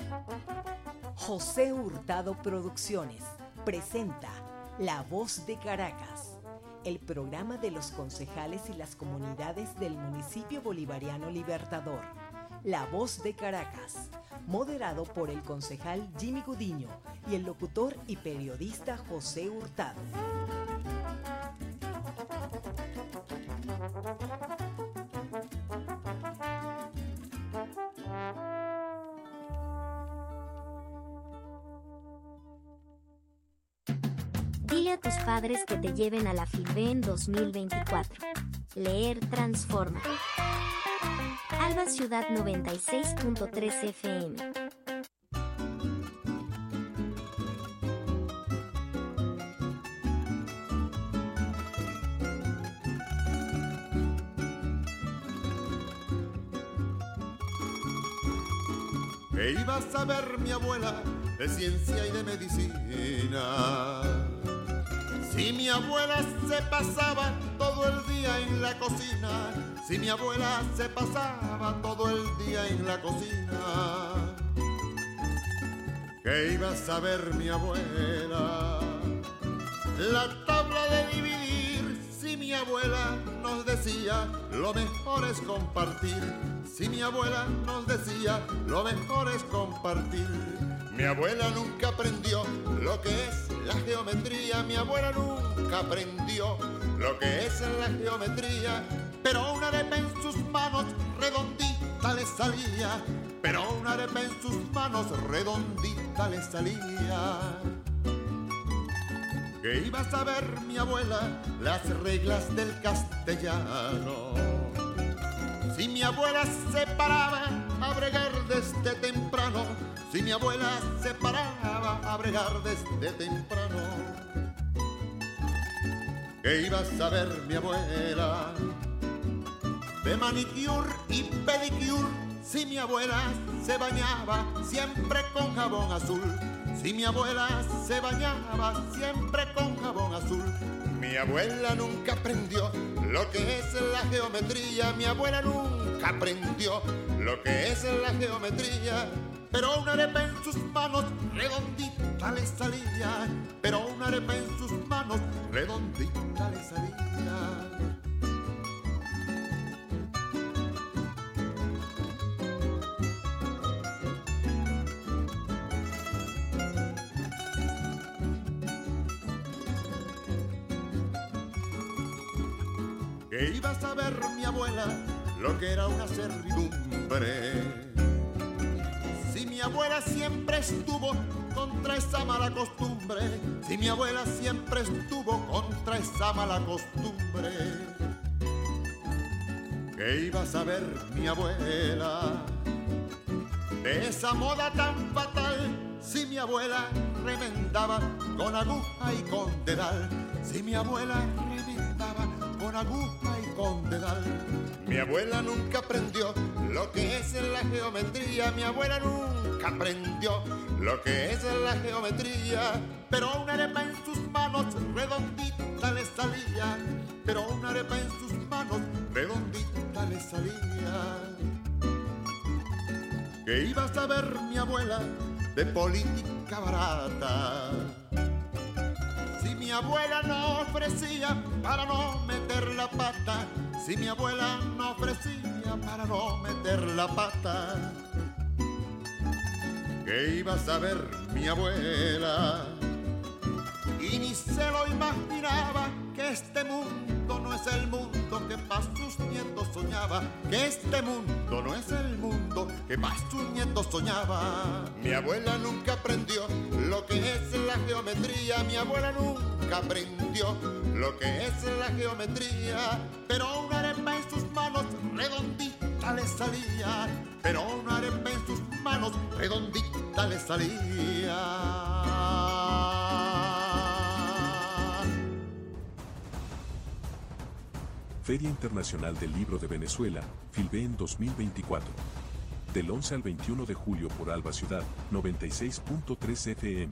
José Hurtado Producciones presenta La Voz de Caracas, el programa de los concejales y las comunidades del municipio bolivariano Libertador. La Voz de Caracas, moderado por el concejal Jimmy Gudiño y el locutor y periodista José Hurtado. Dile a tus padres que te lleven a la FILBEN 2024. Leer transforma. Alba Ciudad 96.3 FM. ¿Qué iba a saber mi abuela de ciencia y de medicina? Si mi abuela se pasaba todo el día en la cocina, si mi abuela se pasaba todo el día en la cocina, ¿qué iba a saber mi abuela? La tabla de dividir, si mi abuela nos decía, lo mejor es compartir. Si mi abuela nos decía, lo mejor es compartir. Mi abuela nunca aprendió lo que es la geometría, mi abuela nunca aprendió lo que es la geometría, pero una arepa en sus manos redondita le salía, pero una arepa en sus manos redondita le salía. ¿Qué iba a saber mi abuela las reglas del castellano? Si mi abuela se paraba a bregar desde temprano, si mi abuela se paraba a bregar desde temprano, ¿qué iba a saber mi abuela de manicure y pedicure? Si mi abuela se bañaba siempre con jabón azul, si mi abuela se bañaba siempre con jabón azul. Mi abuela nunca aprendió lo que es la geometría, mi abuela nunca aprendió lo que es la geometría, pero una arepa en sus manos redondita le salía, pero una arepa en sus manos redondita le salía. ¿Qué iba a saber mi abuela lo que era una servidumbre? Si mi abuela siempre estuvo contra esa mala costumbre, si mi abuela siempre estuvo contra esa mala costumbre, ¿qué iba a saber mi abuela de esa moda tan fatal? Si mi abuela remendaba con aguja y con dedal, si mi abuela remendaba con aguja y con dedal. Mi abuela nunca aprendió lo que es la geometría, mi abuela nunca aprendió lo que es la geometría, pero una arepa en sus manos redondita le salía, pero una arepa en sus manos redondita le salía. ¿Qué iba a saber mi abuela de política barata? Si mi abuela no ofrecía para no meter la pata, si mi abuela no ofrecía para no meter la pata, ¿qué iba a saber mi abuela? Y ni se lo imaginaba que este mundo no es el mundo que para sus nietos soñaba, que este mundo no es el mundo que para sus nietos soñaba. Mi abuela nunca aprendió lo que es la geometría, mi abuela nunca aprendió lo que es la geometría, pero una arepa en sus manos redondita le salía, pero una arepa en sus manos redondita le salía. Feria Internacional del Libro de Venezuela, FILBEN 2024. Del 11 al 21 de julio por Alba Ciudad, 96.3 FM.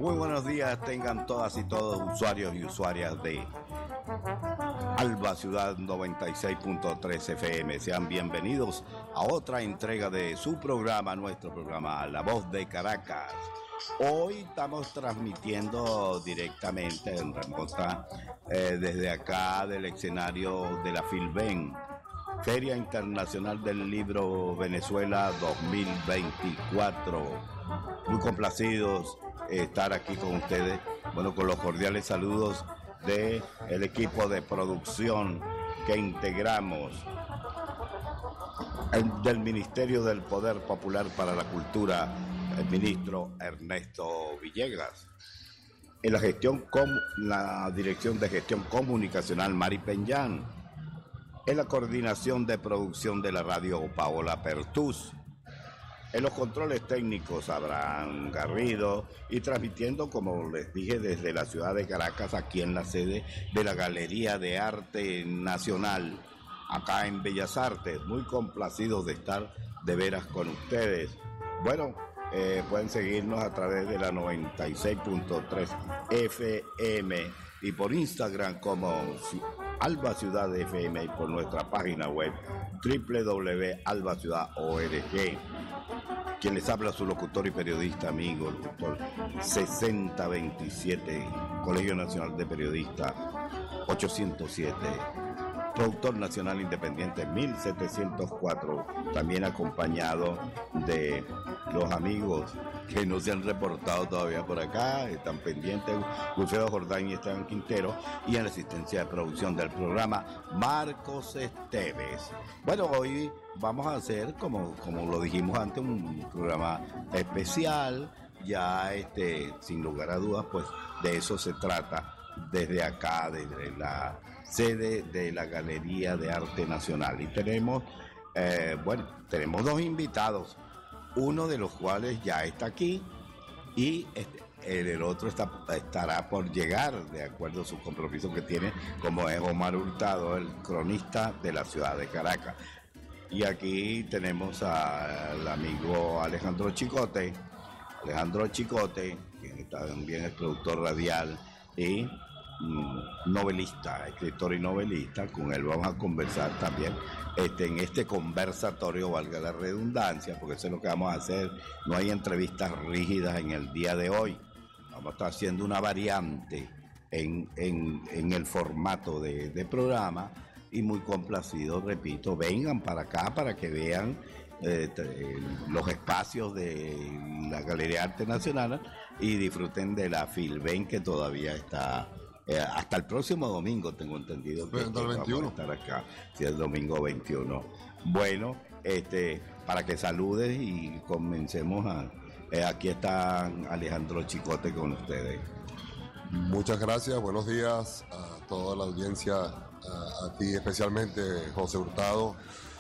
Muy buenos días tengan todas y todos usuarios y usuarias de Alba Ciudad 96.3 FM. Sean bienvenidos a otra entrega de su programa, nuestro programa La Voz de Caracas. Hoy estamos transmitiendo directamente en remota desde acá del escenario de la FILVEN, Feria Internacional del Libro Venezuela 2024. Muy complacidos estar aquí con ustedes, bueno, con los cordiales saludos de el equipo de producción que integramos del Ministerio del Poder Popular para la Cultura, el ministro Ernesto Villegas. En la Dirección de Gestión Comunicacional, Mari Peñán. En la coordinación de producción de la radio, Paola Pertús. En los controles técnicos, Abraham Garrido, y transmitiendo, como les dije, desde la ciudad de Caracas, aquí en la sede de la Galería de Arte Nacional, acá en Bellas Artes. Muy complacidos de estar de veras con ustedes. Bueno, pueden seguirnos a través de la 96.3 FM y por Instagram como Alba Ciudad FM y por nuestra página web www.albaciudad.org. Quien les habla, su locutor y periodista amigo, el locutor 6027, Colegio Nacional de Periodistas 807, productor nacional independiente 1704, también acompañado de los amigos que no se han reportado todavía por acá, están pendientes, Wilfredo Jordán y Esteban Quintero, y en la asistencia de producción del programa, Marcos Esteves. Bueno, hoy vamos a hacer, como lo dijimos antes, un programa especial, ya sin lugar a dudas, pues de eso se trata desde acá, desde la sede de la Galería de Arte Nacional. Y tenemos dos invitados, uno de los cuales ya está aquí y el otro estará por llegar, de acuerdo a su compromiso que tiene, como es Omar Hurtado, el cronista de la ciudad de Caracas. Y aquí tenemos al amigo Alejandro Chicote, que también es productor radial y novelista, escritor y novelista. Con él vamos a conversar también en este conversatorio, valga la redundancia, porque eso es lo que vamos a hacer. No hay entrevistas rígidas en el día de hoy. Vamos a estar haciendo una variante en el formato de programa, y muy complacidos, repito, vengan para acá para que vean los espacios de la Galería de Arte Nacional y disfruten de la FILVEN, que todavía está hasta el próximo domingo, tengo entendido que hasta el 21. Vamos a estar acá, si es el domingo 21. Bueno, para que saludes y comencemos aquí está Alejandro Chicote con ustedes. Muchas gracias, buenos días a toda la audiencia, a ti especialmente, José Hurtado,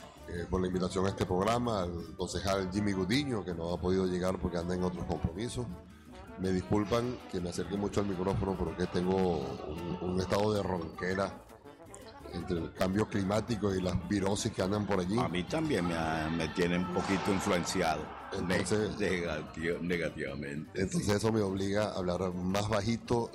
por la invitación a este programa, al concejal Jimmy Gudiño, que no ha podido llegar porque anda en otros compromisos. Me disculpan que me acerque mucho al micrófono porque tengo un estado de ronquera entre el cambio climático y las virosis que andan por allí. A mí también me tiene un poquito influenciado. Entonces, negativamente. Entonces eso me obliga a hablar más bajito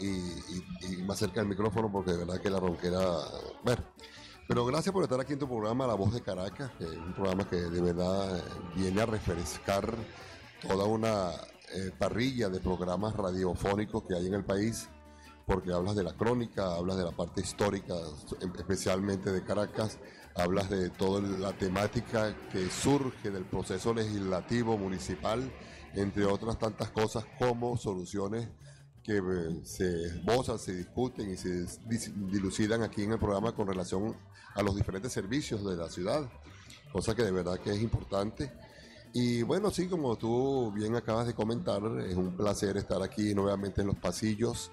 y más cerca del micrófono, porque de verdad que la ronquera... Bueno, pero gracias por estar aquí en tu programa La Voz de Caracas, un programa que de verdad viene a refrescar toda una parrilla de programas radiofónicos que hay en el país, porque hablas de la crónica, hablas de la parte histórica, especialmente de Caracas, hablas de toda la temática que surge del proceso legislativo municipal, entre otras tantas cosas, como soluciones que se esbozan, se discuten y se dilucidan aquí en el programa con relación a los diferentes servicios de la ciudad, cosa que de verdad que es importante. Y bueno, sí, como tú bien acabas de comentar, es un placer estar aquí nuevamente en los pasillos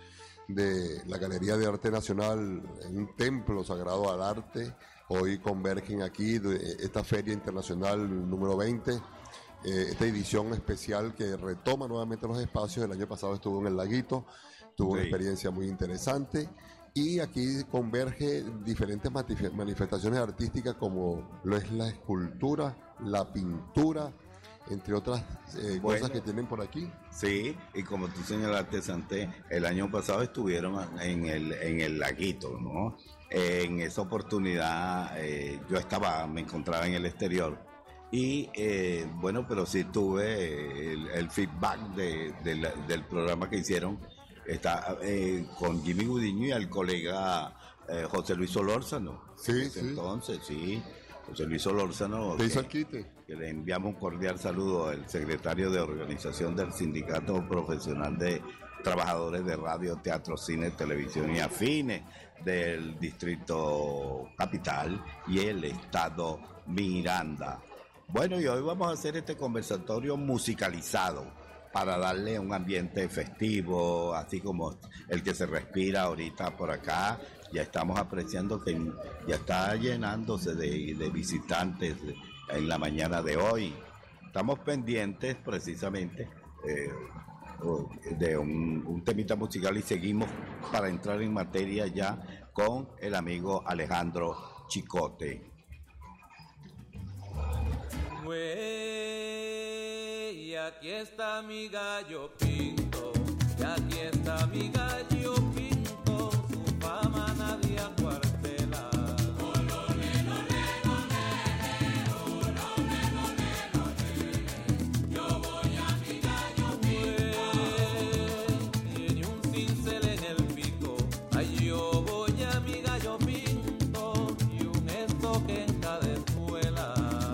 de la Galería de Arte Nacional, en un templo sagrado al arte. Hoy convergen aquí esta Feria Internacional número 20, esta edición especial que retoma nuevamente los espacios. El año pasado estuvo en el Laguito, tuvo una experiencia muy interesante, y aquí converge diferentes manifestaciones artísticas como lo es la escultura, la pintura, entre otras cosas que tienen por aquí. Sí, y como tú señalaste, Santé, el año pasado estuvieron en el laguito, ¿no? En esa oportunidad yo me encontraba en el exterior y bueno, pero sí tuve el feedback del programa que hicieron. Está con Jimmy Gudiño y al colega José Luis Solórzano. Sí, sí. Entonces, sí, José Luis Solórzano. Te hizo el quite. Que le enviamos un cordial saludo al secretario de organización del Sindicato Profesional de Trabajadores de Radio, Teatro, Cine, Televisión y Afines del Distrito Capital y el Estado Miranda. Bueno, y hoy vamos a hacer este conversatorio musicalizado para darle un ambiente festivo, así como el que se respira ahorita por acá. Ya estamos apreciando que ya está llenándose de visitantes en la mañana de hoy. Estamos pendientes precisamente de un temita musical y seguimos para entrar en materia ya con el amigo Alejandro Chicote. Y aquí está mi gallo pinto, y aquí está mi gallo pinto, su fama nadie acuartela. Yo voy a mi gallo pinto, tiene un cincel en el pico. Ay, yo voy a mi gallo pinto y un estoque en cada escuela.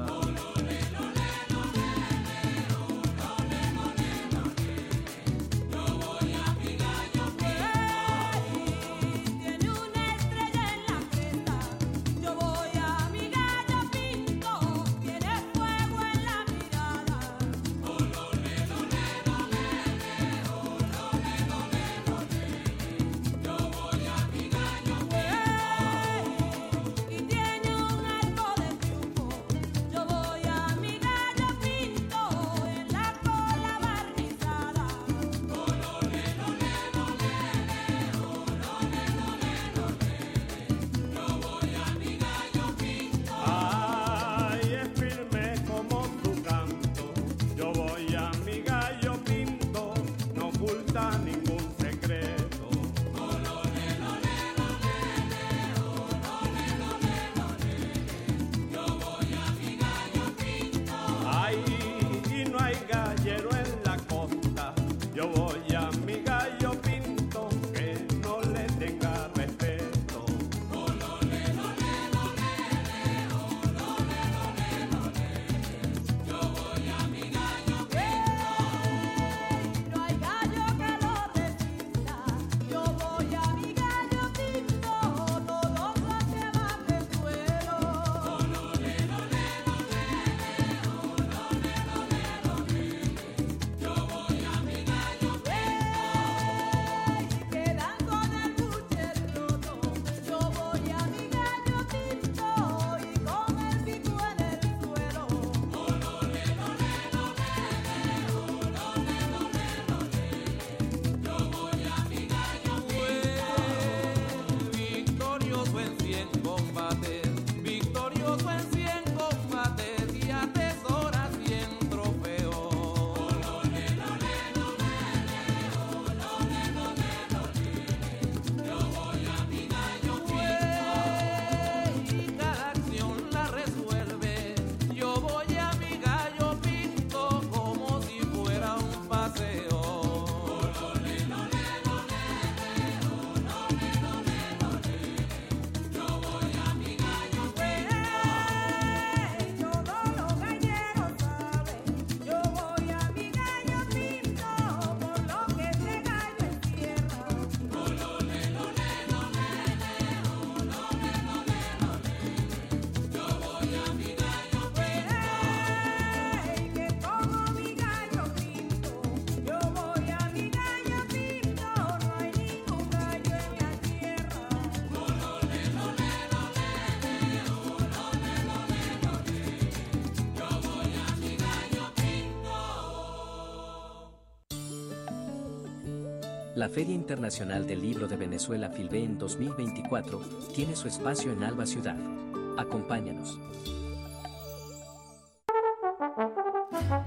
La Feria Internacional del Libro de Venezuela FILVEN 2024 tiene su espacio en Alba Ciudad. Acompáñanos.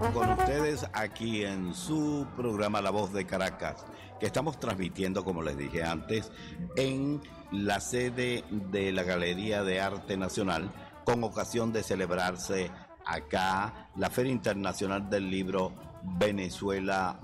con ustedes aquí en su programa La Voz de Caracas, que estamos transmitiendo, como les dije antes, en la sede de la Galería de Arte Nacional, con ocasión de celebrarse acá la Feria Internacional del Libro Venezuela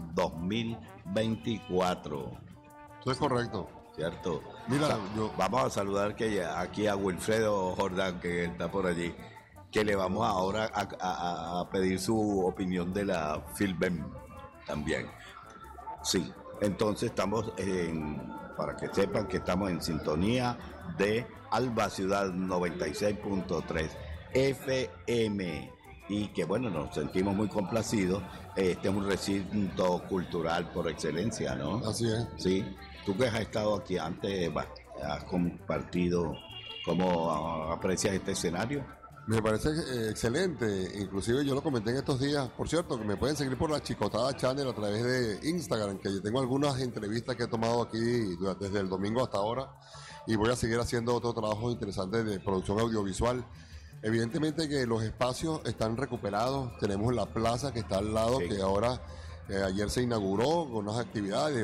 2024. Eso es correcto. ¿Cierto? Mira, vamos a saludar aquí a Wilfredo Jordán, que está por allí, que le vamos ahora a pedir su opinión de la Filben también. Sí, entonces estamos para que sepan que estamos en sintonía de Alba Ciudad 96.3 FM y que bueno, nos sentimos muy complacidos. Este es un recinto cultural por excelencia, ¿no? Así es. Sí. Tú que has estado aquí antes, has compartido, ¿cómo aprecias este escenario? Me parece excelente, inclusive yo lo comenté en estos días, por cierto, que me pueden seguir por la Chicotada Channel a través de Instagram, que yo tengo algunas entrevistas que he tomado aquí desde el domingo hasta ahora, y voy a seguir haciendo otro trabajo interesante de producción audiovisual. Evidentemente que los espacios están recuperados, tenemos la plaza que está al lado, sí, que ahora... ayer se inauguró con unas actividades,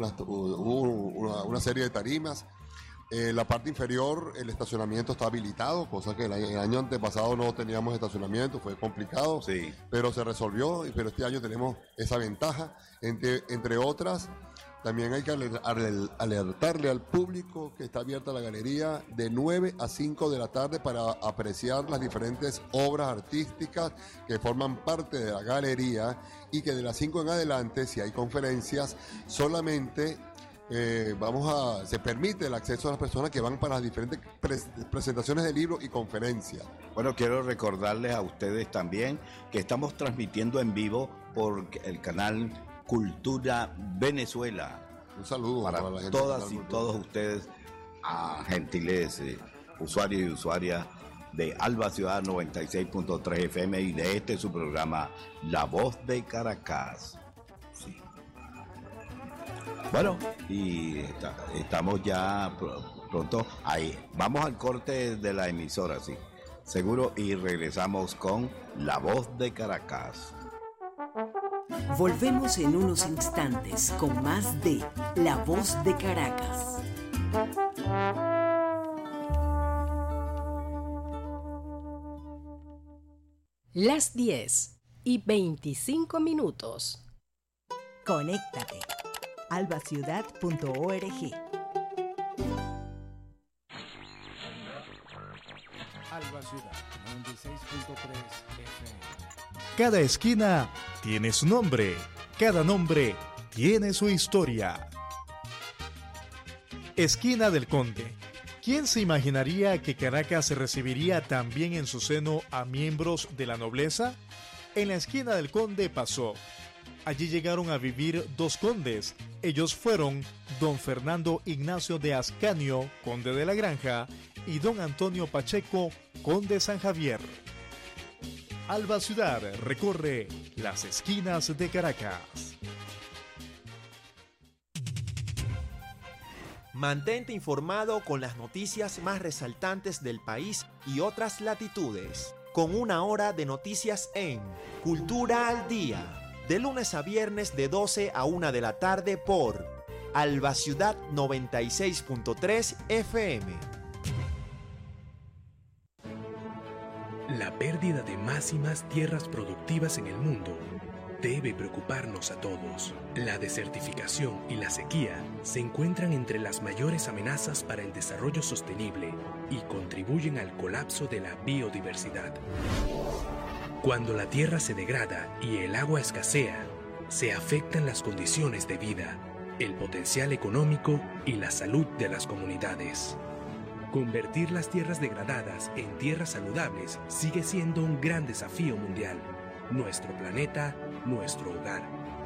hubo una serie de tarimas. La parte inferior, el estacionamiento está habilitado, cosa que el año antepasado no teníamos estacionamiento, fue complicado, sí, pero se resolvió, pero este año tenemos esa ventaja, entre otras. También hay que alertarle al público que está abierta la galería de 9 a 5 de la tarde para apreciar las diferentes obras artísticas que forman parte de la galería, y que de las 5 en adelante, si hay conferencias, solamente se permite el acceso a las personas que van para las diferentes presentaciones de libros y conferencias. Bueno, quiero recordarles a ustedes también que estamos transmitiendo en vivo por el canal Cultura Venezuela. Un saludo para la gente todas y todos ustedes, a gentiles usuarios y usuarias de Alba Ciudad 96.3 FM y de su programa La Voz de Caracas. Sí. Bueno, y estamos ya pronto ahí. Vamos al corte de la emisora, sí, seguro, y regresamos con La Voz de Caracas. Volvemos en unos instantes con más de La Voz de Caracas. Las 10:25. Conéctate. albaciudad.org. Alba Ciudad 96.3 FM. Cada esquina tiene su nombre, cada nombre tiene su historia. Esquina del Conde. ¿Quién se imaginaría que Caracas recibiría también en su seno a miembros de la nobleza? En la esquina del Conde pasó. Allí llegaron a vivir dos condes. Ellos fueron don Fernando Ignacio de Ascanio, conde de la Granja, y don Antonio Pacheco, conde San Javier. Alba Ciudad recorre las esquinas de Caracas. Mantente informado con las noticias más resaltantes del país y otras latitudes, con una hora de noticias en Cultura al Día, de lunes a viernes de 12 a 1 de la tarde por Alba Ciudad 96.3 FM. La pérdida de más y más tierras productivas en el mundo debe preocuparnos a todos. La desertificación y la sequía se encuentran entre las mayores amenazas para el desarrollo sostenible y contribuyen al colapso de la biodiversidad. Cuando la tierra se degrada y el agua escasea, se afectan las condiciones de vida, el potencial económico y la salud de las comunidades. Convertir las tierras degradadas en tierras saludables sigue siendo un gran desafío mundial. Nuestro planeta, nuestro hogar.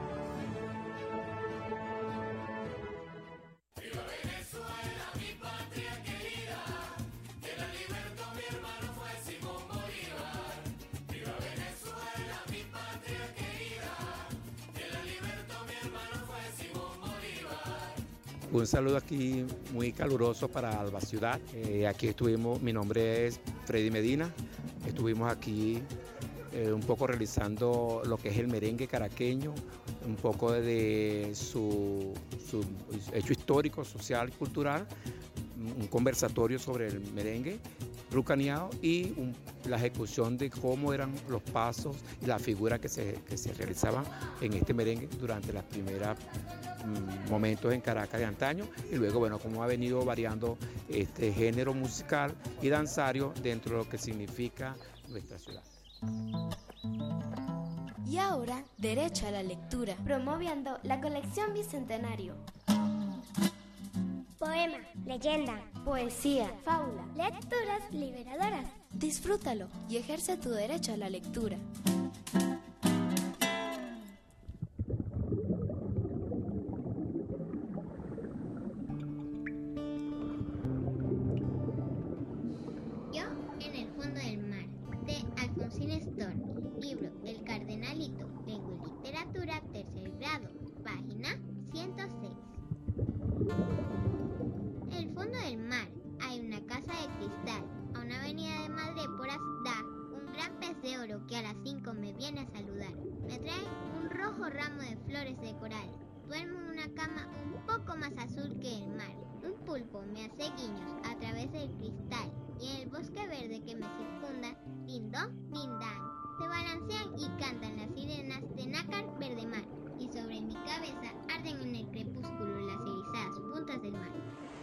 ¡Viva Venezuela, mi patria querida! Que la libertó mi hermano fue Simón Bolívar. ¡Viva Venezuela, mi patria querida! Que la libertó mi hermano fue Simón Bolívar. Un saludo aquí muy caluroso para Alba Ciudad. Aquí estuvimos, mi nombre es Freddy Medina, estuvimos aquí un poco realizando lo que es el merengue caraqueño, un poco de su hecho histórico, social y cultural, un conversatorio sobre el merengue rucaneado y la ejecución de cómo eran los pasos y las figuras que se realizaban en este merengue durante las primeras momentos en Caracas de antaño, y luego, bueno, cómo ha venido variando este género musical y danzario dentro de lo que significa nuestra ciudad. Y ahora, derecho a la lectura, promoviendo la colección Bicentenario. Poema, leyenda, Poesía, fábula, lecturas liberadoras. Disfrútalo y ejerce tu derecho a la lectura. Yo en el fondo del mar, de Alfonsín Storni, libro El Cardenalito, Lengua y Literatura, tercer grado, página 106. En el fondo del mar hay una casa de cristal. A una avenida de Madréporas da un gran pez de oro que a las 5 me viene a saludar. Me trae un rojo ramo de flores de coral. Duermo en una cama un poco más azul que el mar. Un pulpo me hace guiños a través del cristal y en el bosque verde que me circunda, dindón, dindán, se balancean y cantan las sirenas de nácar verde mar, y sobre mi cabeza arden en el crepúsculo las erizadas puntas del mar.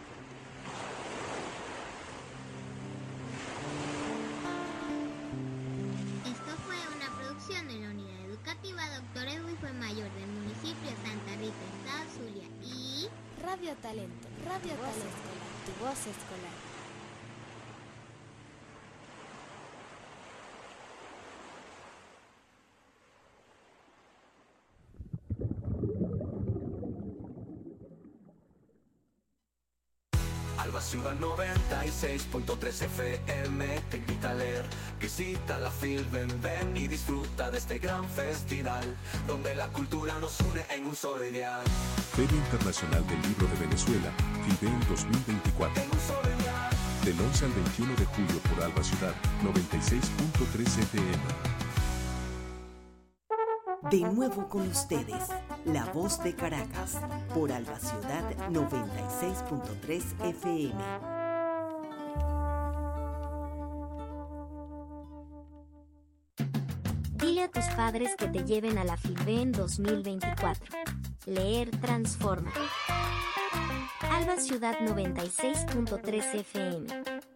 Esto fue una producción de la Unidad Educativa Dr. Edwin Fue Mayor del municipio de Santa Rita, Estado Zulia, y Radio Talento, Radio Talento, tu voz escolar. Alba Ciudad 96.3 FM te invita a leer. Visita la Filben, ven y disfruta de este gran festival, donde la cultura nos une en un solo ideal. Feria Internacional del Libro de Venezuela, FILBEN 2024. Del 11 al 21 de julio por Alba Ciudad 96.3 FM. De nuevo con ustedes, La Voz de Caracas, por Alba Ciudad 96.3 FM. Dile a tus padres que te lleven a la FILBEN 2024. Leer transforma. Alba Ciudad 96.3 FM.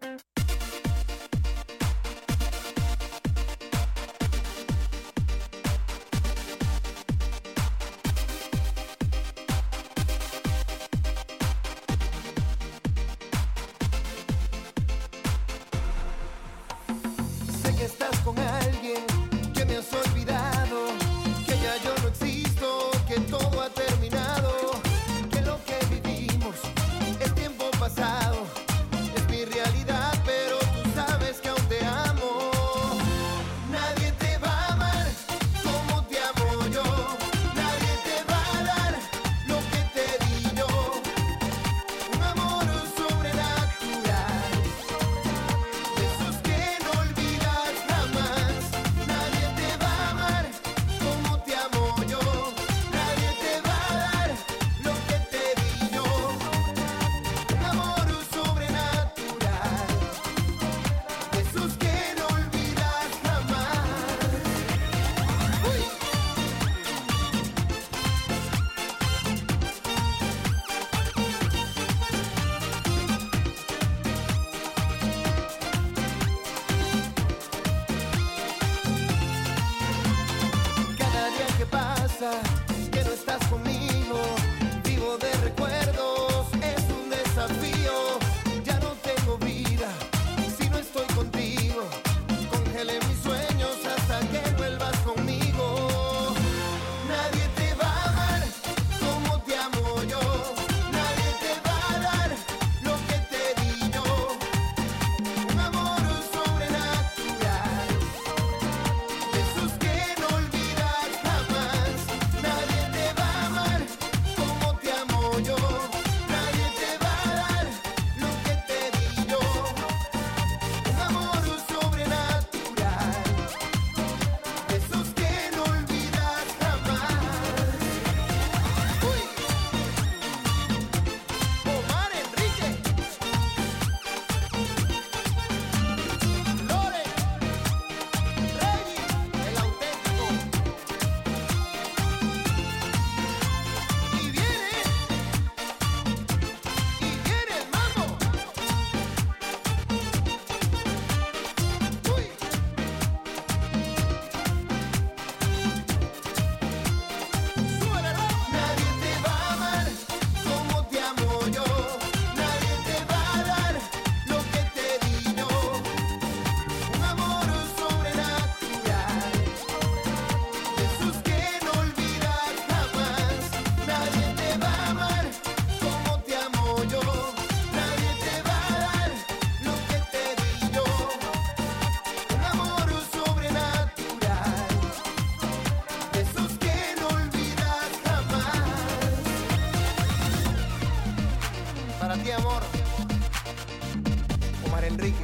Sé que estás con alguien, que me has olvidado, que ya yo no existo, que todo ha terminado, que lo que vivimos es tiempo pasado, es mi realidad, pero tú sabes que aún te amo. Nadie te va a amar como te amo yo, nadie te va a dar lo que te di yo, un amor sobrenatural, de esos que no olvidas jamás. amor. Omar Enrique.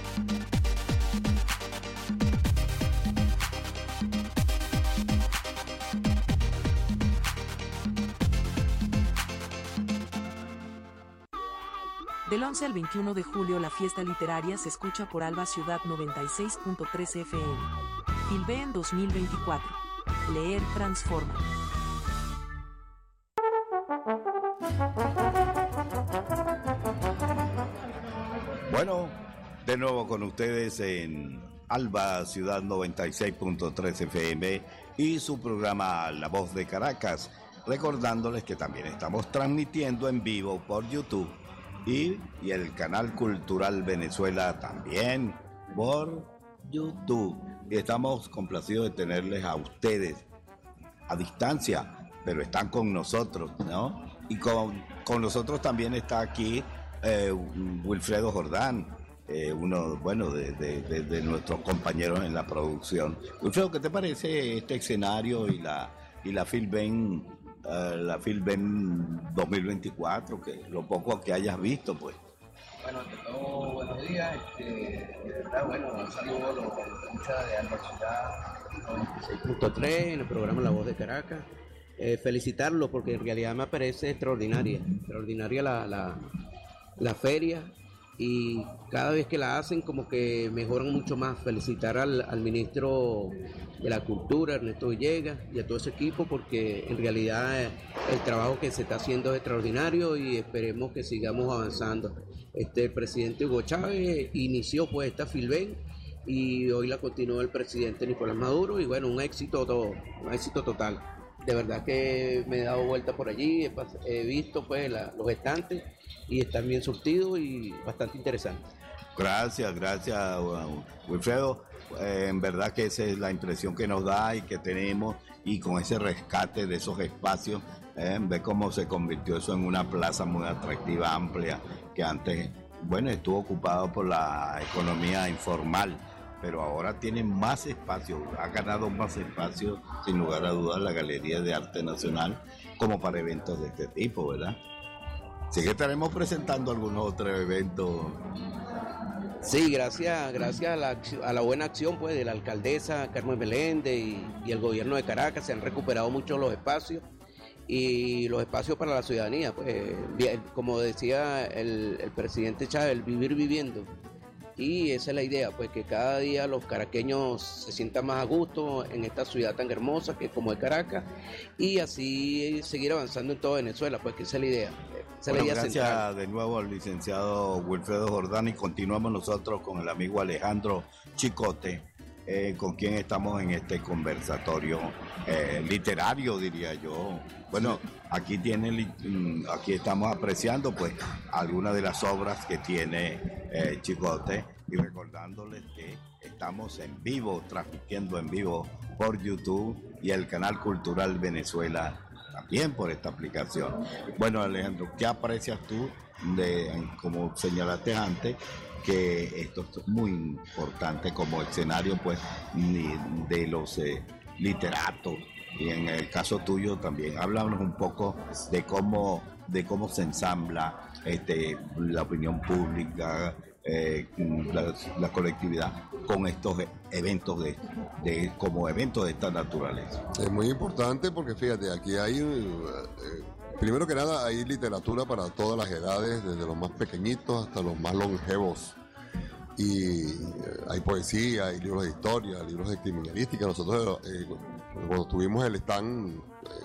Del 11 al 21 de julio la fiesta literaria se escucha por Alba Ciudad 96.3 FM. Filben 2024. Leer transforma. Bueno, de nuevo con ustedes en Alba Ciudad 96.3 FM y su programa La Voz de Caracas, recordándoles que también estamos transmitiendo en vivo por YouTube y el canal Cultural Venezuela también por YouTube. Y estamos complacidos de tenerles a ustedes a distancia, pero están con nosotros, ¿no? Y con nosotros también está aquí Wilfredo Jordán, uno, bueno, de nuestros compañeros en la producción. Wilfredo, ¿qué te parece este escenario y la Filben 2024, que lo poco que hayas visto, pues? Bueno, ante todo, buenos días. De verdad, bueno, un saludo a los escuchas de Alba Ciudad 96.3 en el programa La Voz de Caracas. Felicitarlo porque en realidad me parece extraordinaria la feria, y cada vez que la hacen como que mejoran mucho más. Felicitar al ministro de la Cultura, Ernesto Villegas, y a todo ese equipo, porque en realidad el trabajo que se está haciendo es extraordinario y esperemos que sigamos avanzando. El presidente Hugo Chávez inició pues esta Filben y hoy la continúa el presidente Nicolás Maduro, y bueno, un éxito total. De verdad que me he dado vuelta por allí, he visto pues los estantes y están bien surtidos y bastante interesantes. Gracias, Wilfredo. En verdad que esa es la impresión que nos da y que tenemos, y con ese rescate de esos espacios, ve cómo se convirtió eso en una plaza muy atractiva, amplia, que antes, bueno, estuvo ocupado por la economía informal, pero ahora tiene más espacio, ha ganado más espacio, sin lugar a dudas, la Galería de Arte Nacional, como para eventos de este tipo, ¿verdad? Sí que estaremos presentando algunos otros eventos. Sí, gracias a la buena acción pues de la alcaldesa Carmen Meléndez y el gobierno de Caracas, se han recuperado mucho los espacios y los espacios para la ciudadanía, pues bien, como decía el presidente Chávez, el vivir viviendo. Y esa es la idea, pues que cada día los caraqueños se sientan más a gusto en esta ciudad tan hermosa que como es Caracas, y así seguir avanzando en toda Venezuela, pues que esa es la idea. Bueno, gracias de nuevo al licenciado Wilfredo Jordán, y continuamos nosotros con el amigo Alejandro Chicote, con quien estamos en este conversatorio literario, diría yo. Bueno, aquí estamos apreciando pues algunas de las obras que tiene Chicote, y recordándoles que estamos en vivo, transmitiendo en vivo por YouTube y el canal Cultural Venezuela también por esta aplicación. Bueno, Alejandro, ¿qué aprecias tú como señalaste antes, que esto es muy importante como escenario pues de los literatos, y en el caso tuyo también háblanos un poco de cómo se ensambla la opinión pública, la colectividad con estos eventos como eventos de esta naturaleza? Es muy importante porque fíjate, aquí hay primero que nada hay literatura para todas las edades, desde los más pequeñitos hasta los más longevos, y hay poesía, hay libros de historia, libros de criminalística. Nosotros cuando tuvimos el stand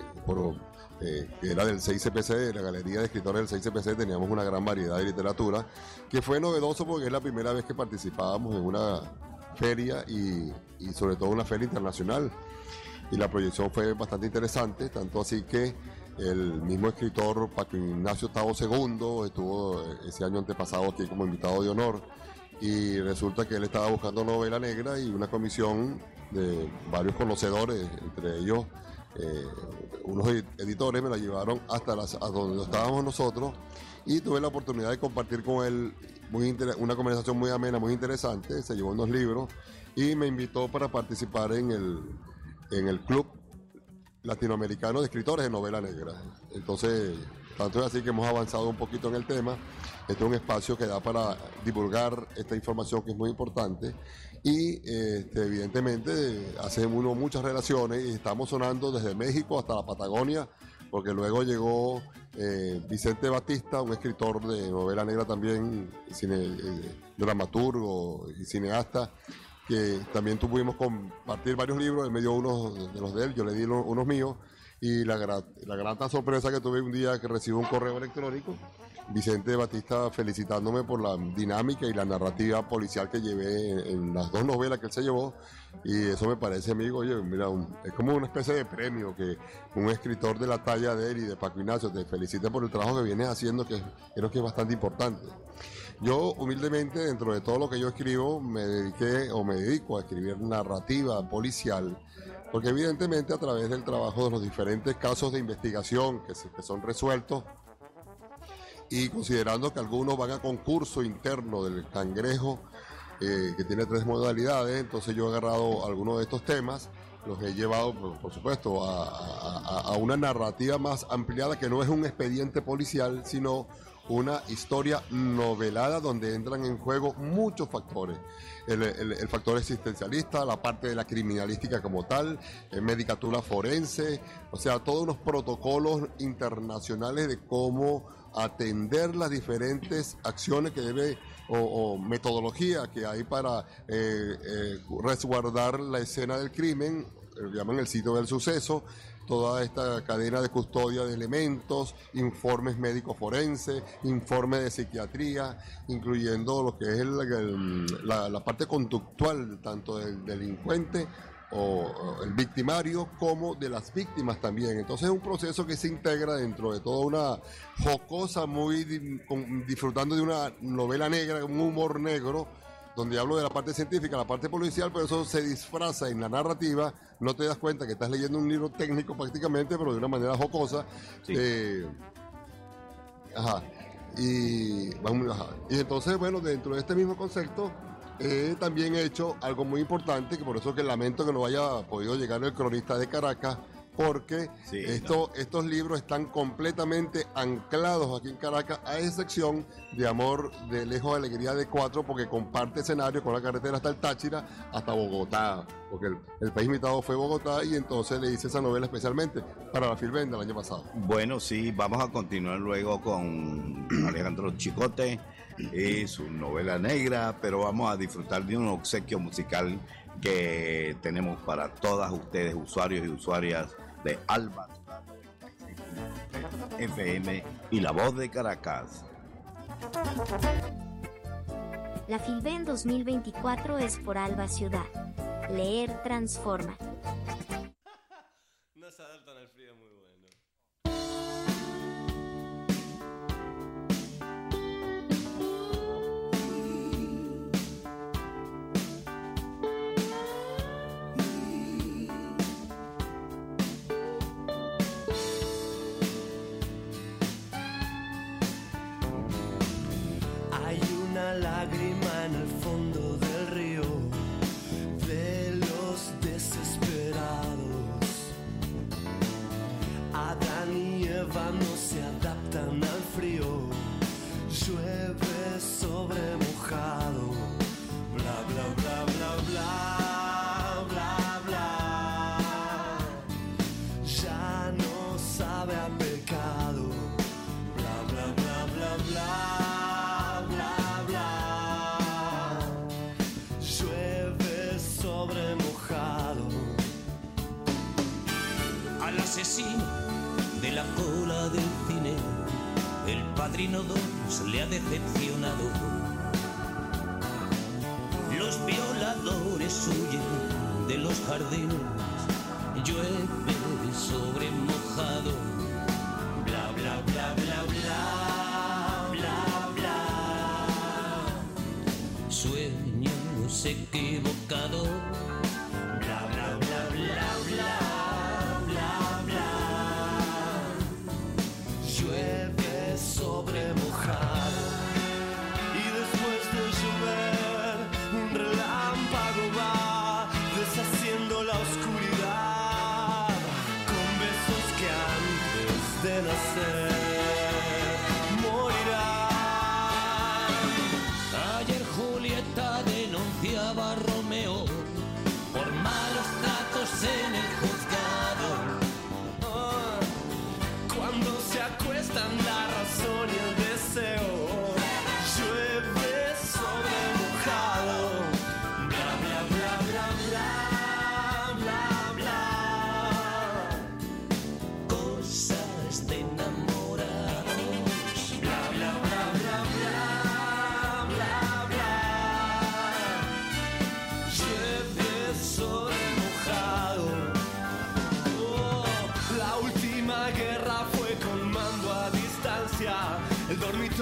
que era del 6CPC, de la Galería de Escritores del 6CPC, teníamos una gran variedad de literatura, que fue novedoso porque es la primera vez que participábamos en una feria y sobre todo una feria internacional, y la proyección fue bastante interesante, tanto así que el mismo escritor Paco Ignacio Tavo II estuvo ese año antepasado aquí como invitado de honor, y resulta que él estaba buscando novela negra, y una comisión de varios conocedores, entre ellos unos editores, me la llevaron hasta donde estábamos nosotros, y tuve la oportunidad de compartir con él una conversación muy amena, muy interesante. Se llevó unos libros y me invitó para participar en el Club Latinoamericano de Escritores de Novela Negra. Entonces Tanto es así que hemos avanzado un poquito en el tema. Este es un espacio que da para divulgar esta información que es muy importante y evidentemente hace uno muchas relaciones y estamos sonando desde México hasta la Patagonia, porque luego llegó Vicente Batista, un escritor de novela negra también, dramaturgo y cineasta, que también tuvimos compartir varios libros. Él me dio uno de los de él, yo le di unos míos, y la grata sorpresa que tuve un día que recibí un correo electrónico, Vicente Batista felicitándome por la dinámica y la narrativa policial que llevé en las 2 novelas que él se llevó, y eso me parece, amigo, oye, mira, es como una especie de premio que un escritor de la talla de él y de Paco Ignacio te felicite por el trabajo que vienes haciendo, que creo que es bastante importante. Yo, humildemente, dentro de todo lo que yo escribo, me dedico a escribir narrativa policial, porque evidentemente a través del trabajo de los diferentes casos de investigación que son resueltos, y considerando que algunos van a concurso interno del Cangrejo, que tiene 3 modalidades, entonces yo he agarrado algunos de estos temas, los he llevado, por supuesto, a una narrativa más ampliada, que no es un expediente policial, sino una historia novelada donde entran en juego muchos factores. El factor existencialista, la parte de la criminalística como tal, medicatura forense, o sea, todos unos protocolos internacionales de cómo atender las diferentes acciones que debe o metodología que hay para resguardar la escena del crimen, llaman el sitio del suceso, toda esta cadena de custodia de elementos, informes médicos forenses, informes de psiquiatría, incluyendo lo que es la parte conductual tanto del delincuente o el victimario como de las víctimas también. Entonces es un proceso que se integra dentro de toda una jocosa, disfrutando de una novela negra, un humor negro, donde hablo de la parte científica, la parte policial, pero eso se disfraza en la narrativa. No te das cuenta que estás leyendo un libro técnico prácticamente, pero de una manera jocosa. Sí. Y entonces, bueno, dentro de este mismo concepto, he también hecho algo muy importante, que por eso que lamento que no haya podido llegar el cronista de Caracas, porque estos libros están completamente anclados aquí en Caracas, a excepción de Amor de Lejos, Alegría de 4, porque comparte escenario con la carretera hasta el Táchira, hasta Bogotá, porque el país invitado fue Bogotá, y entonces le hice esa novela especialmente para la Filben del año pasado. Bueno, sí, vamos a continuar luego con Alejandro Chicote y su novela negra, pero vamos a disfrutar de un obsequio musical que tenemos para todas ustedes, usuarios y usuarias de Alba FM y La Voz de Caracas. La Filben 2024 es por Alba Ciudad. Leer transforma. No se adaptan al frío, muy bueno. Lágrima en el fondo del río de los desesperados. Adán y Eva no se adaptan al frío. Llueve sobre mojado. Bla bla bla bla bla bla bla. Ya no sabe a pecado. Bla bla bla bla bla. Al asesino de la cola del cine, el Padrino 2 le ha decepcionado. Los violadores huyen de los jardines, llueve sobre mojado. Bla bla bla bla bla bla bla. Sueños equivocados. Bla bla bla bla bla. Sobre mojado, y después de llover un relámpago va deshaciendo la oscuridad con besos que antes de nacer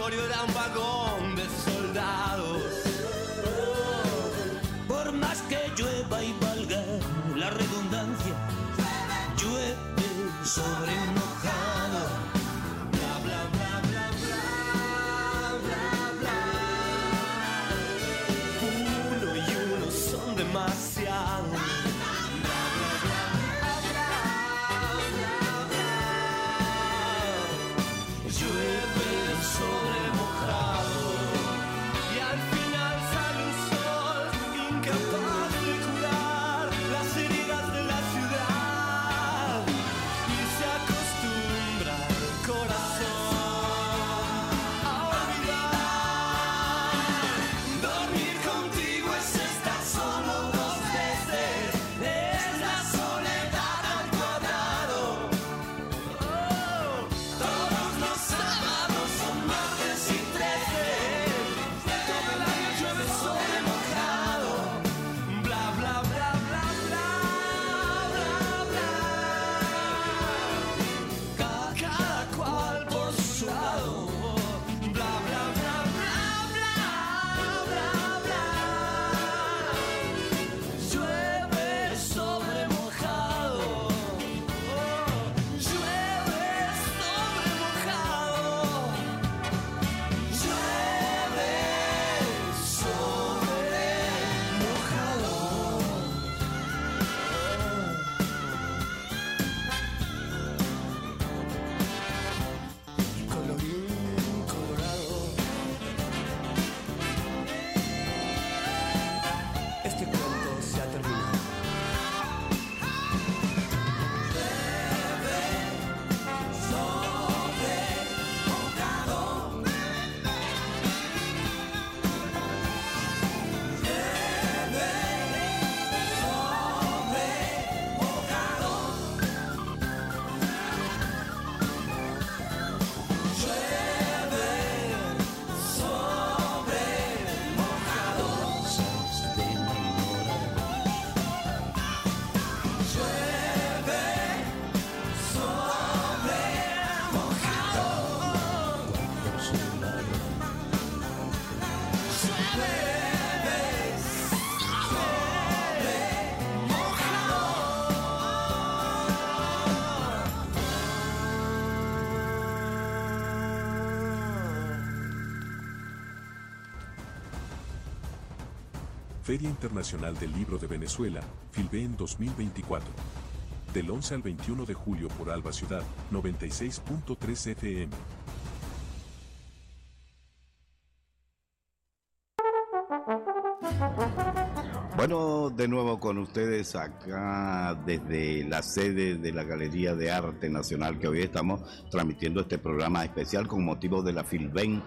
dormitorio era un vagón de soldados. Por más que llueva y valga la redundancia, llueve sobre mojado. Bla bla bla bla bla bla bla. Uno y uno son demasiados. Llueve sobre mojado y al final sale un sol incapaz de curar las heridas de la ciudad y se acostumbra el corazón a olvidar. Dormir contigo es estar solo 2 veces, es la soledad al cuadrado. Todos los sábados son martes y 13. Todo el año llueve sobre mojado. Bla bla bla bla bla bla bla. Cada cual por su lado. Bla bla bla bla bla bla bla. Llueve sobre mojado. Llueve sobre mojado. Llueve sobre mojado. Y colorín colorado, este cuento se ha terminado. Feria Internacional del Libro de Venezuela, FILVEN 2024. Del 11 al 21 de julio por Alba Ciudad, 96.3 FM. Bueno, de nuevo con ustedes acá desde la sede de la Galería de Arte Nacional, que hoy estamos transmitiendo este programa especial con motivo de la FILVEN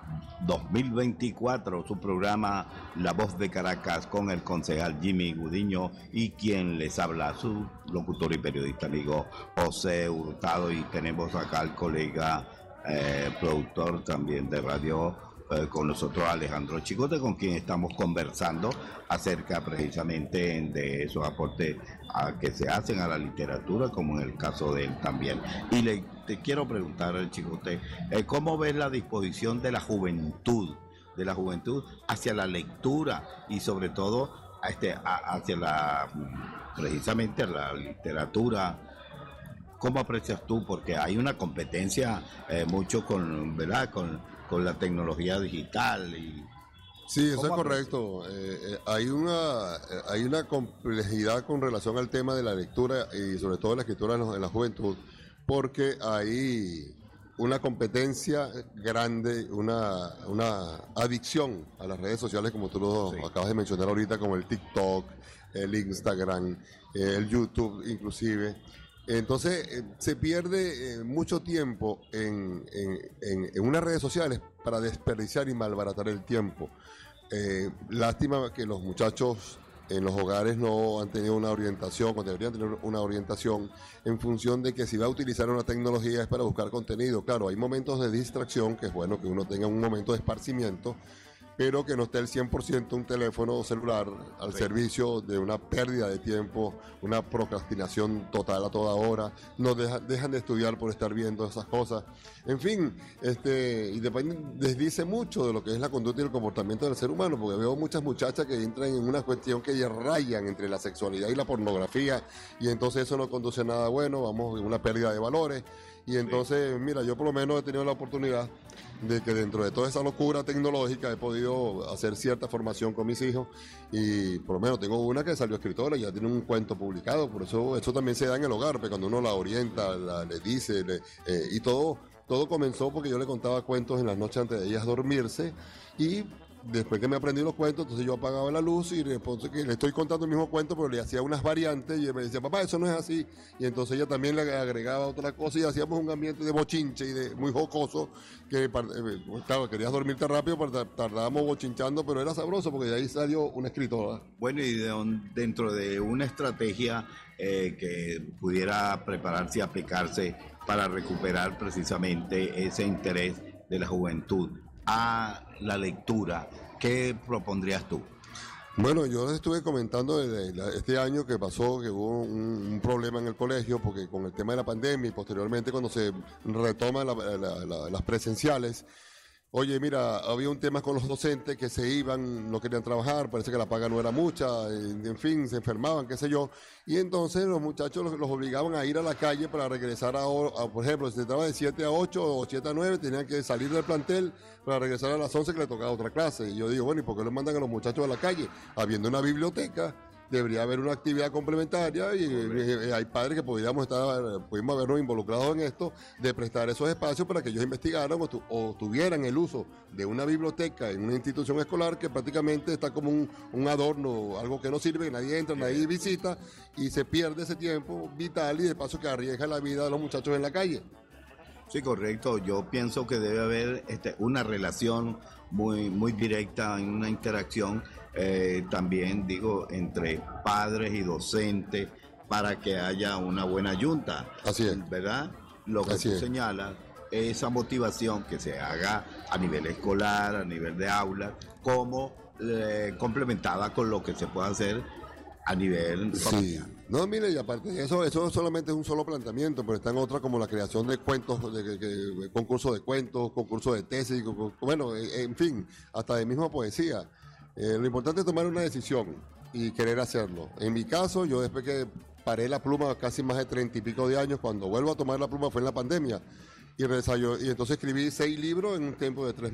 2024, su programa La Voz de Caracas, con el concejal Jimmy Gudiño y quien les habla, su locutor y periodista amigo José Hurtado, y tenemos acá al colega productor también de radio con nosotros, Alejandro Chicote, con quien estamos conversando acerca precisamente de esos aportes que se hacen a la literatura, como en el caso de él también. Y te quiero preguntar, Chicote, ¿cómo ves la disposición de la juventud hacia la lectura y sobre todo hacia precisamente la literatura? ¿Cómo aprecias tú? Porque hay una competencia mucho con la tecnología digital. Sí, eso es correcto. Hay una complejidad con relación al tema de la lectura y sobre todo la escritura en la juventud, porque hay una competencia grande, una adicción a las redes sociales, como tú lo acabas de mencionar ahorita, como el TikTok, el Instagram, el YouTube inclusive. Entonces se pierde mucho tiempo en unas redes sociales para desperdiciar y malbaratar el tiempo. Lástima que los muchachos en los hogares no han tenido una orientación, o deberían tener una orientación en función de que si va a utilizar una tecnología es para buscar contenido. Claro, hay momentos de distracción, que es bueno que uno tenga un momento de esparcimiento, pero que no esté el 100% un teléfono celular al servicio de una pérdida de tiempo, una procrastinación total a toda hora, no dejan de estudiar por estar viendo esas cosas. En fin, y desdice mucho de lo que es la conducta y el comportamiento del ser humano, porque veo muchas muchachas que entran en una cuestión que rayan entre la sexualidad y la pornografía, y entonces eso no conduce a nada bueno, vamos en una pérdida de valores. Y entonces, mira, yo por lo menos he tenido la oportunidad de que dentro de toda esa locura tecnológica he podido hacer cierta formación con mis hijos, y por lo menos tengo una que salió escritora y ya tiene un cuento publicado. Por eso también se da en el hogar, porque cuando uno la orienta, le dice, y todo comenzó porque yo le contaba cuentos en las noches antes de ellas dormirse, y después que me aprendí los cuentos, entonces yo apagaba la luz y respondo que le estoy contando el mismo cuento, pero le hacía unas variantes, y él me decía, papá, eso no es así, y entonces ella también le agregaba otra cosa, y hacíamos un ambiente de bochinche y muy jocoso, que claro, querías dormirte rápido, pero tardábamos bochinchando, pero era sabroso porque de ahí salió una escritora. Bueno, y dentro de una estrategia que pudiera prepararse y aplicarse para recuperar precisamente ese interés de la juventud a la lectura, ¿qué propondrías tú? Bueno, yo les estuve comentando este año que pasó, que hubo un problema en el colegio, porque con el tema de la pandemia y posteriormente cuando se retoman las presenciales, oye, mira, había un tema con los docentes que se iban, no querían trabajar, parece que la paga no era mucha, en fin, se enfermaban, qué sé yo, y entonces los muchachos los obligaban a ir a la calle para regresar por ejemplo, si se trataba de 7 a 8 o 7 a 9, tenían que salir del plantel para regresar a las 11 que le tocaba otra clase. Y yo digo, bueno, ¿y por qué los mandan a los muchachos a la calle? Habiendo una biblioteca, debería haber una actividad complementaria, y hay padres que pudimos habernos involucrado en esto, de prestar esos espacios para que ellos investigaran o tuvieran el uso de una biblioteca en una institución escolar que prácticamente está como un adorno, algo que no sirve, que nadie entra, nadie visita, y se pierde ese tiempo vital y de paso que arriesga la vida de los muchachos en la calle. Sí, correcto. Yo pienso que debe haber una relación muy directa, una interacción también, digo, entre padres y docentes para que haya una buena yunta. Así es. ¿Verdad? Lo que tú señalas, esa motivación que se haga a nivel escolar, a nivel de aula, como complementada con lo que se pueda hacer a nivel familiar. Sí. No, mire, y aparte de eso solamente es un solo planteamiento, pero están otras como la creación de cuentos, concursos de cuentos, concursos de tesis, bueno, en fin, hasta de misma poesía. Lo importante es tomar una decisión y querer hacerlo. En mi caso, yo después que paré la pluma casi más de 30 y pico de años, cuando vuelvo a tomar la pluma fue en la pandemia. Y entonces escribí 6 libros en un tiempo de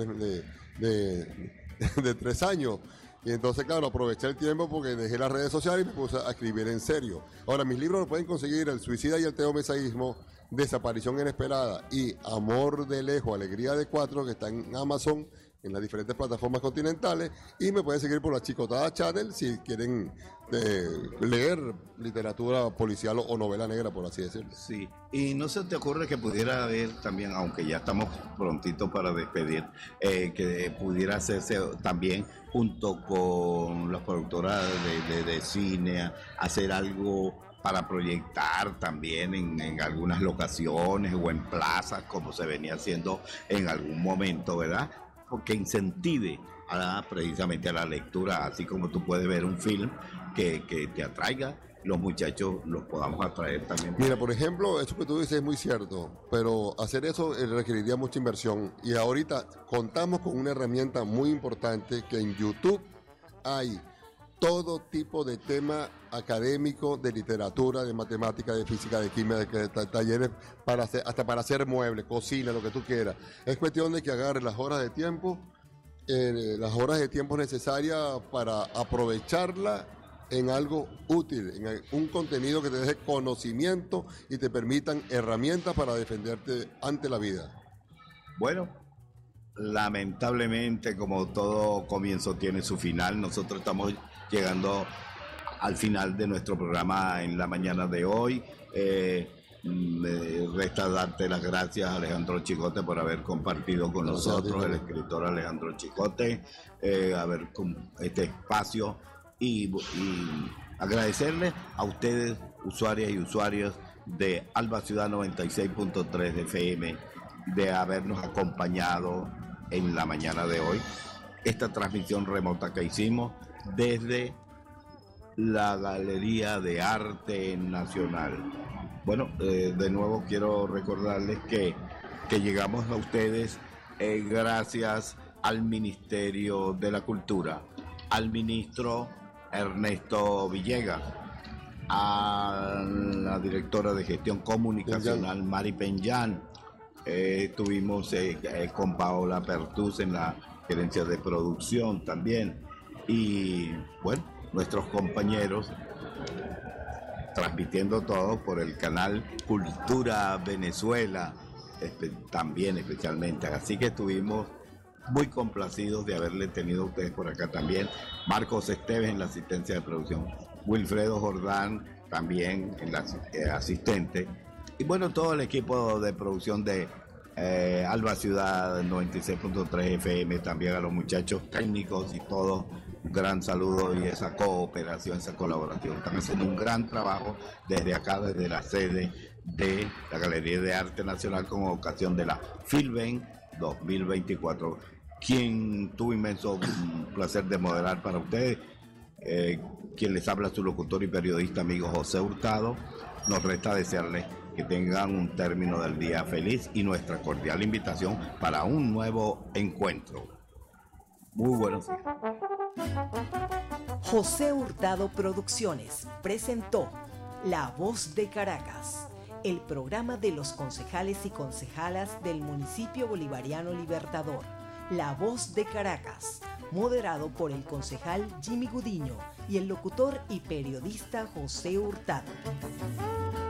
3 años. Y entonces, claro, aproveché el tiempo porque dejé las redes sociales y me puse a escribir en serio. Ahora, mis libros los pueden conseguir: El suicida y el teomesaísmo, Desaparición inesperada y Amor de lejos, alegría de 4, que está en Amazon, en las diferentes plataformas continentales, y me pueden seguir por la Chicotada Channel si quieren leer literatura policial o novela negra, por así decirlo. Sí, y no se te ocurre que pudiera haber también, aunque ya estamos prontitos para despedir, que pudiera hacerse también junto con las productoras de cine, hacer algo para proyectar también en algunas locaciones o en plazas, como se venía haciendo en algún momento, ¿verdad? Que incentive precisamente a la lectura, así como tú puedes ver un film que te atraiga, los muchachos los podamos atraer también. Mira, por ejemplo, eso que tú dices es muy cierto, pero hacer eso requeriría mucha inversión, y ahorita contamos con una herramienta muy importante, que en YouTube hay todo tipo de tema académico, de literatura, de matemática, de física, de química, de talleres hasta para hacer muebles, cocina, lo que tú quieras. Es cuestión de que agarres las horas de tiempo necesarias para aprovecharla en algo útil, en un contenido que te deje conocimiento y te permitan herramientas para defenderte ante la vida. Bueno, lamentablemente, como todo comienzo tiene su final, nosotros estamos llegando al final de nuestro programa en la mañana de hoy. Me resta darte las gracias, Alejandro Chicote, por haber compartido con nosotros, el escritor Alejandro Chicote, haber con este espacio, y agradecerles a ustedes, usuarias y usuarios de Alba Ciudad 96.3 de FM, de habernos acompañado en la mañana de hoy. esta transmisión remota que hicimos desde la Galería de Arte Nacional. Bueno, de nuevo quiero recordarles que llegamos a ustedes gracias al Ministerio de la Cultura, al ministro Ernesto Villegas, a la directora de Gestión Comunicacional Mari Peñán. Estuvimos con Paola Pertús en la gerencia de producción también, y bueno, nuestros compañeros transmitiendo todo por el canal Cultura Venezuela, también especialmente. Así que estuvimos muy complacidos de haberle tenido a ustedes por acá también. Marcos Esteves en la asistencia de producción, Wilfredo Jordán también en la asistente, y bueno, todo el equipo de producción de Alba Ciudad 96.3 FM, también a los muchachos técnicos y todo. Un gran saludo, y esa cooperación, esa colaboración. Están haciendo un gran trabajo desde acá, desde la sede de la Galería de Arte Nacional, con ocasión de la Filben 2024, quien tuvo inmenso placer de moderar para ustedes. Quien les habla, su locutor y periodista amigo José Hurtado. Nos resta desearles que tengan un término del día feliz y nuestra cordial invitación para un nuevo encuentro. Muy buenos días. José Hurtado Producciones presentó La Voz de Caracas, el programa de los concejales y concejalas del municipio bolivariano Libertador. La Voz de Caracas, moderado por el concejal Jimmy Gudiño y el locutor y periodista José Hurtado.